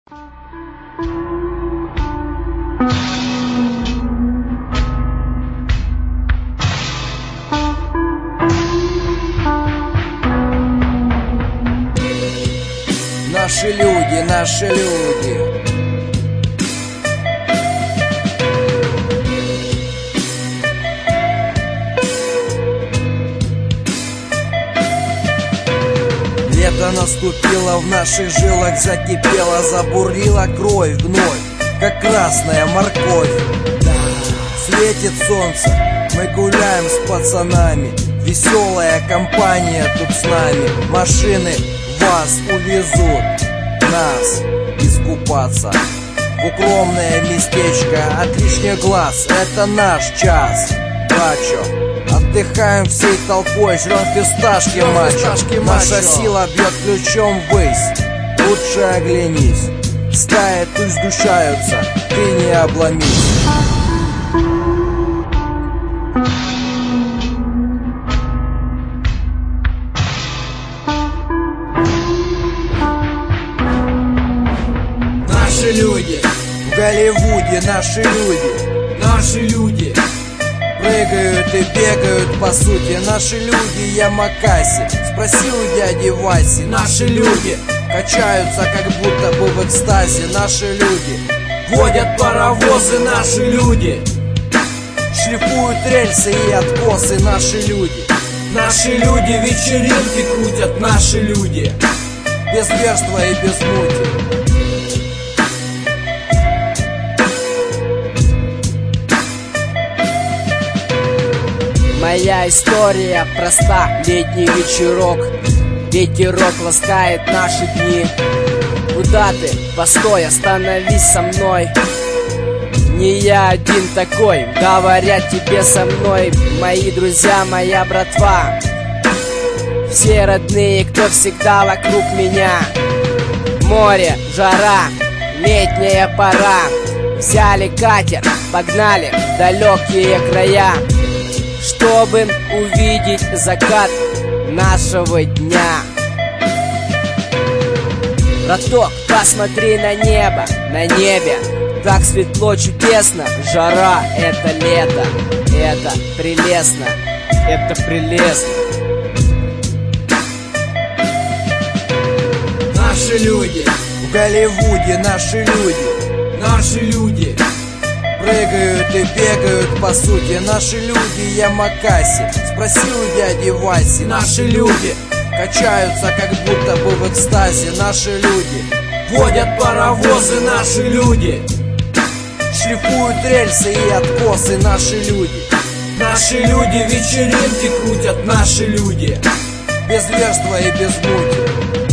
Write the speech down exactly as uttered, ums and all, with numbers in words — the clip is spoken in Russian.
Наши люди, наши люди. Лето наступило, в наших жилах закипело, забурлила кровь вновь, как красная морковь. Да, светит солнце, мы гуляем с пацанами, веселая компания тут с нами. Машины вас увезут, нас искупаться в укромное местечко от лишних глаз. Это наш час, бачо. Отдыхаем всей толпой, жрем фисташки, мачо. Наша сила бьет ключом ввысь, лучше оглянись. Стаи тут сгущаются, ты не обломись. Наши люди в Голливуде, наши люди, наши люди прыгают и бегают по сути. Наши люди Ямакаси, спроси у дяди Васи. Наши люди качаются, как будто бы в экстазе. Наши люди водят паровозы. Наши люди шлифуют рельсы и откосы. Наши люди Наши люди вечеринки крутят. Наши люди без верства и без мути. Моя история проста, летний вечерок, ветерок ласкает наши дни. Куда ты? Постой, остановись со мной. Не я один такой, говорят тебе со мной мои друзья, моя братва. Все родные, кто всегда вокруг меня. Море, жара, летняя пора. Взяли катер, погнали в далекие края, чтобы увидеть закат нашего дня. Браток, посмотри на небо, на небе так светло, чудесно. Жара — это лето, это прелестно, это прелестно. Наши люди в Голливуде, наши люди, наши люди прыгают и бегают по сути. Наши люди Ямакаси, спроси у дяди Васи. Наши люди качаются, как будто бы в экстазе. Наши люди водят паровозы. Наши люди шлифуют рельсы и откосы. Наши люди Наши люди вечеринки крутят. Наши люди без верства и без мути.